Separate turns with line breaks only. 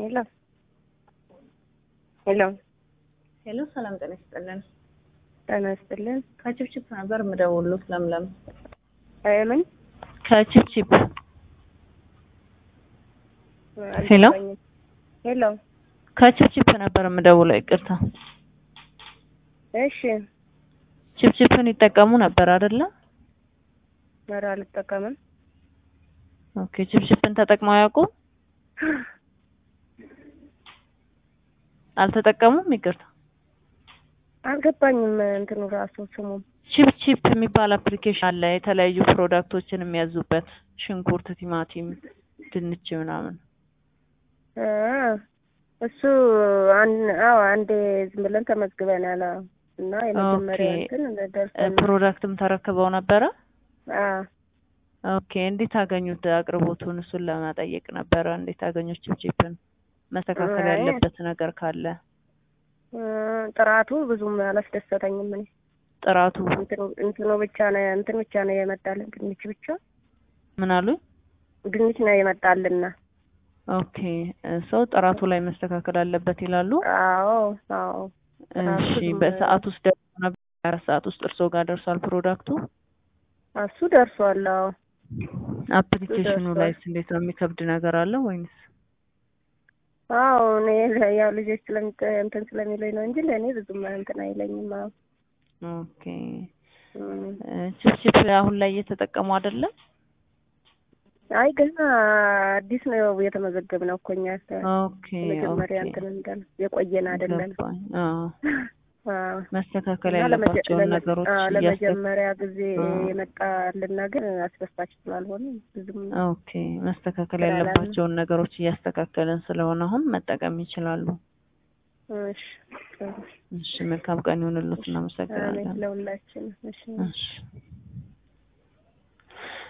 ሄሎ ሄሎ
ሄሎ ሰላም ጤና ይስጥልን።
ጤና ይስጥልን።
ከቺፕቺፕ ነበር የምደውልልዎት ለምለም።
ምን?
ከቺፕቺፕ ሄሎ
ሄሎ
ከቺፕቺፕ ነበር የምደውለው። ይቅርታ።
እሺ።
ቺፕቺፕን ይጠቀሙ ነበር አይደለ?
ኧረ አልጠቀምም።
ኦኬ። ቺፕቺፕን ተጠቅመው ያውቁ? አልተጠቀሙም? ይቅርታ
አልገባኝም። እንትኑ ራሱ ስሙ
ቺፕቺፕ የሚባል አፕሊኬሽን አለ። የተለያዩ ፕሮዳክቶችን የሚያዙበት ሽንኩርት፣ ቲማቲም፣ ድንች ምናምን።
እሱ አንዴ ዝም ብለን ተመዝግበናል እና የመጀመሪያ እንትን ደርሰን
ፕሮዳክትም ተረክበው ነበረ። ኦኬ። እንዴት አገኙት አቅርቦቱን? እሱን ለማጠየቅ ነበረ። እንዴት አገኙት ቺፕቺፕን? መስተካከል ያለበት ነገር ካለ።
ጥራቱ ብዙም አላስደሰተኝም። እኔ
ጥራቱ
እንትኑ ብቻ ነው የመጣልን። ድንች ብቻ።
ምን አሉ?
ድንች ነው የመጣልና።
ኦኬ። ሰው ጥራቱ ላይ መስተካከል አለበት ይላሉ።
አዎ።
እሺ። በሰዓት ውስጥ ደርሶ ነበር? 4 ሰዓት ውስጥ እርሶ ጋር ደርሷል ፕሮዳክቱ?
እሱ ደርሷል። አዎ።
አፕሊኬሽኑ ላይ እንዴት ነው? የሚከብድ ነገር አለ ወይንስ?
አዎ እኔ ያው ልጆች እንትን ስለሚለኝ ነው እንጂ ለእኔ ብዙም እንትን አይለኝም። አዎ።
ኦኬ። ቺፕቺፕ አሁን ላይ እየተጠቀሙ አይደለም?
አይ ገና አዲስ ነው የተመዘገብነው እኮ እኛ።
ኦኬ።
መጀመሪያ እንትን እንዳለ የቆየን አይደለም።
መስተካከል ያለባቸው ነገሮች
ለመጀመሪያ ጊዜ የመጣልን ነገር አስደሳች ስላልሆነ ብዙም።
ኦኬ። መስተካከል ያለባቸውን ነገሮች እያስተካከልን ስለሆነ አሁን መጠቀም ይችላሉ።
እሺ።
መልካም ቀን ይሁንልዎት። እናመሰግናለን።
ለሁላችን። እሺ።